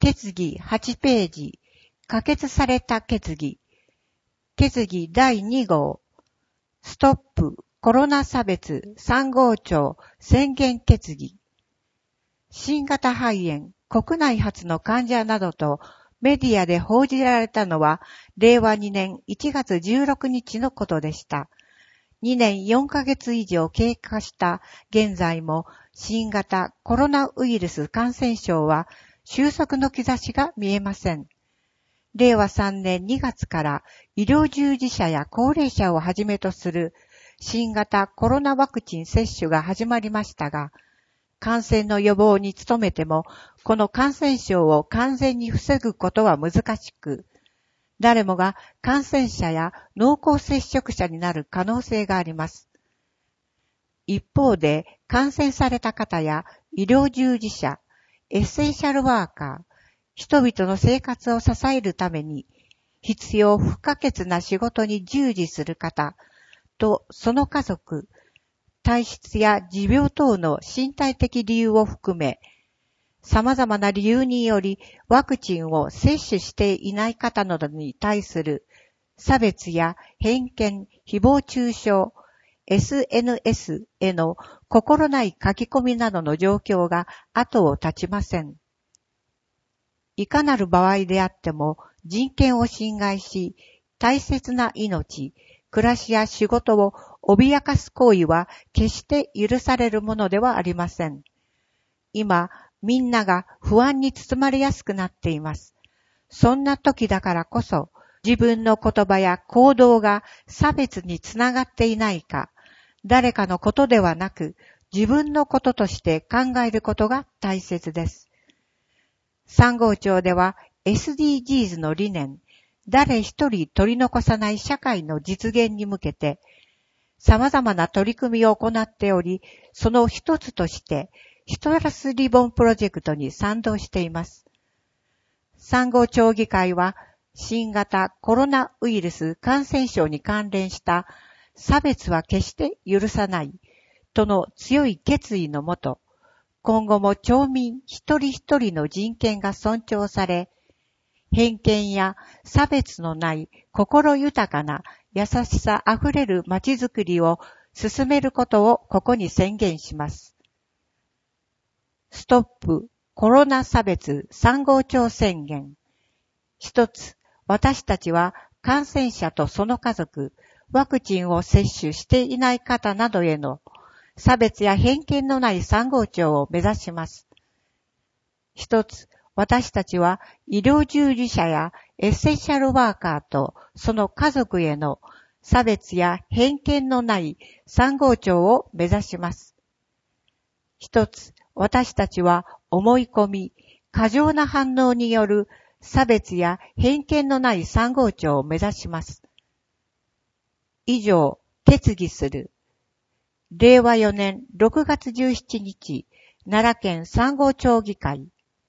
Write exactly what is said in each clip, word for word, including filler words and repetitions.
決議はちページ、可決された決議。決議だいに号、ストップコロナ差別さん号庁宣言決議。新型肺炎、国内初の患者などとメディアで報じられたのは、れいわにねんいちがつじゅうろくにちのことでした。にねんよんかげつ以上経過した現在も、新型コロナウイルス感染症は収束の兆しが見えません。れいわさんねんにがつから医療従事者や高齢者をはじめとする新型コロナワクチン接種が始まりましたが、感染の予防に努めても、この感染症を完全に防ぐことは難しく、誰もが感染者や濃厚接触者になる可能性があります。一方で、感染された方や医療従事者、エッセンシャルワーカー、人々の生活を支えるために必要不可欠な仕事に従事する方とその家族、体質や持病等の身体的理由を含め、様々な理由によりワクチンを接種していない方などに対する差別や偏見、誹謗中傷、エスエヌエス への心ない書き込みなどの状況が後を絶ちません。いかなる場合であっても人権を侵害し、大切な命、暮らしや仕事を脅かす行為は決して許されるものではありません。今、みんなが不安に包まれやすくなっています。そんな時だからこそ、自分の言葉や行動が差別につながっていないか、誰かのことではなく、自分のこととして考えることが大切です。さん号庁では エスディージーズ の理念、誰一人取り残さない社会の実現に向けて、様々な取り組みを行っており、その一つとして、シトラスリボンプロジェクトに賛同しています。さん号町議会は、新型コロナウイルス感染症に関連した差別は決して許さないとの強い決意のもと、今後も町民一人一人の人権が尊重され、偏見や差別のない心豊かな優しさあふれる街づくりを進めることをここに宣言します。ストップコロナ差別さん号庁宣言。一つ、私たちは感染者とその家族、ワクチンを接種していない方などへの差別や偏見のないさん号庁を目指します。一つ、私たちは医療従事者やエッセンシャルワーカーとその家族への差別や偏見のないさん号庁を目指します。一つ、私たちは思い込み、過剰な反応による差別や偏見のないさん号庁を目指します。以上、決議する。れいわよねんろくがつじゅうしちにち、奈良県さん号町議会。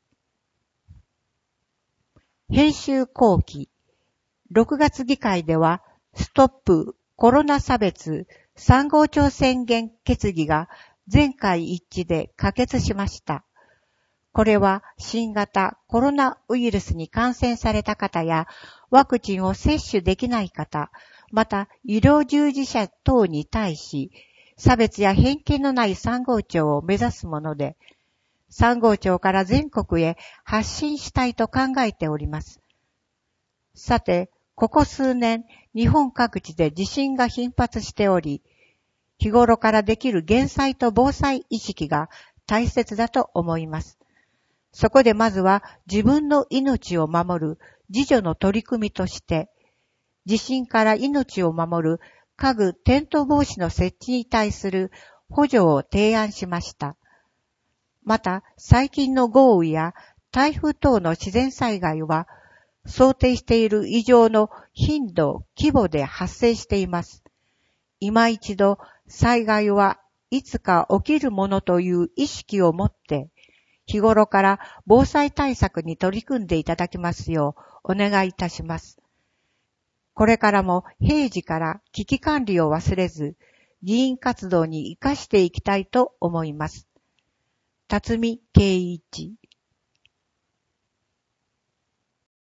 編集後期。ろくがつ議会では、ストップコロナ差別さん号庁宣言決議が全会一致で可決しました。これは新型コロナウイルスに感染された方やワクチンを接種できない方、また医療従事者等に対し、差別や偏見のないさん号庁を目指すもので、さん号庁から全国へ発信したいと考えております。さて、ここ数年、日本各地で地震が頻発しており、日頃からできる減災と防災意識が大切だと思います。そこでまずは自分の命を守る自助の取り組みとして、地震から命を守る家具転倒防止の設置に対する補助を提案しました。また、最近の豪雨や台風等の自然災害は、想定している以上の頻度、規模で発生しています。今一度、災害はいつか起きるものという意識を持って、日頃から防災対策に取り組んでいただきますようお願いいたします。これからも平時から危機管理を忘れず、議員活動に生かしていきたいと思います。辰巳圭一